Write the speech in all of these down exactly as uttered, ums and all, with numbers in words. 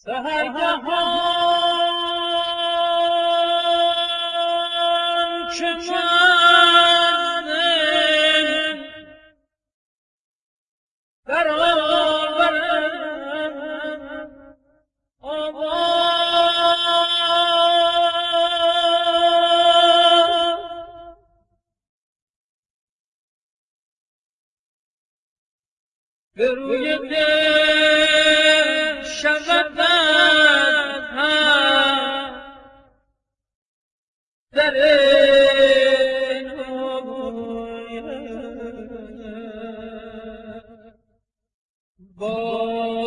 سحرگهان که مزن برآورد آواز به روی دل شود در با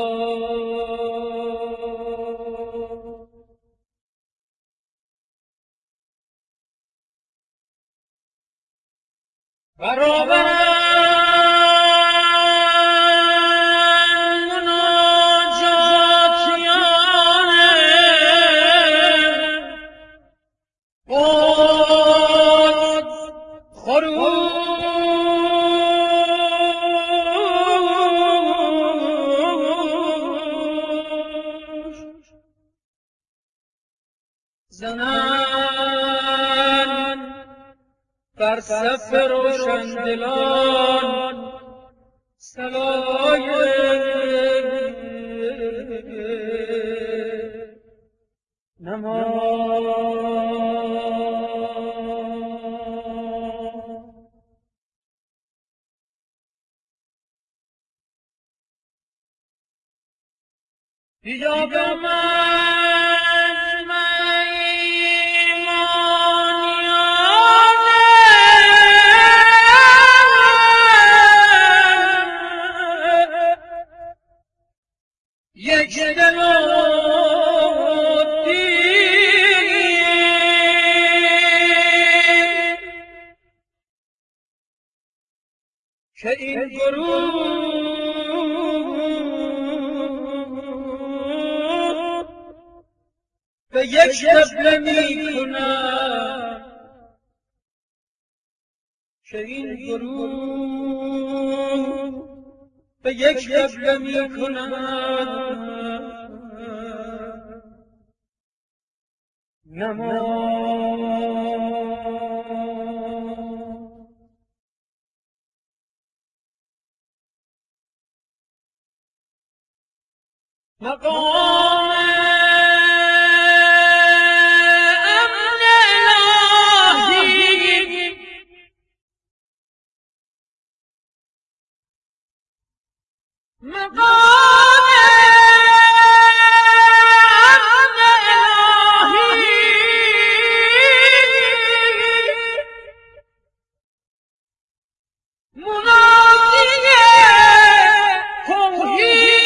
برآورد زنان بر صف روشندلان صلای نماز بیا به من یک دل و دین که این گروه به یک قبله می کند که این گروه به یک قبله می کند نماز مقام امن الهی مقام امن الهی منادی توحید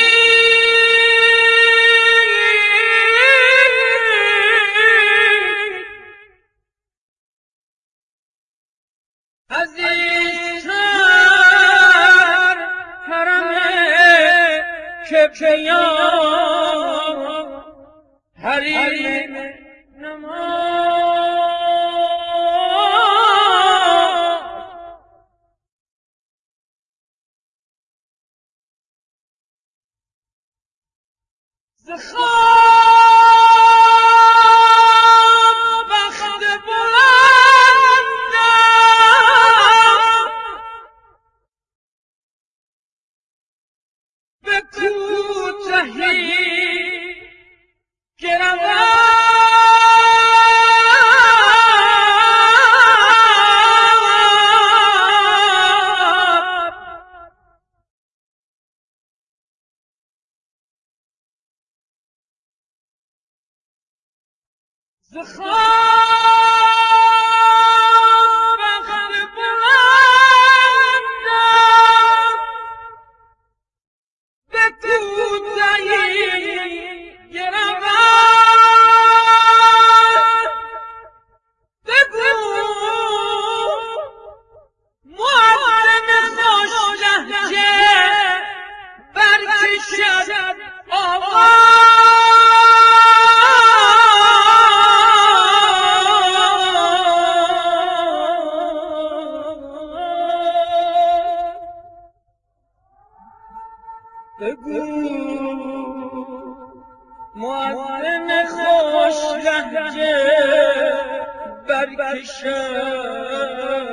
عزیزتر حرم کبریان حریم نماز ز خواب بخت بلندم به کوتهی گروم ز خواب بخت بلندم به کوتهی گروم بگو معلم خوش لهجه برکشد آواز بگو مؤذن خوش لهجه برکشد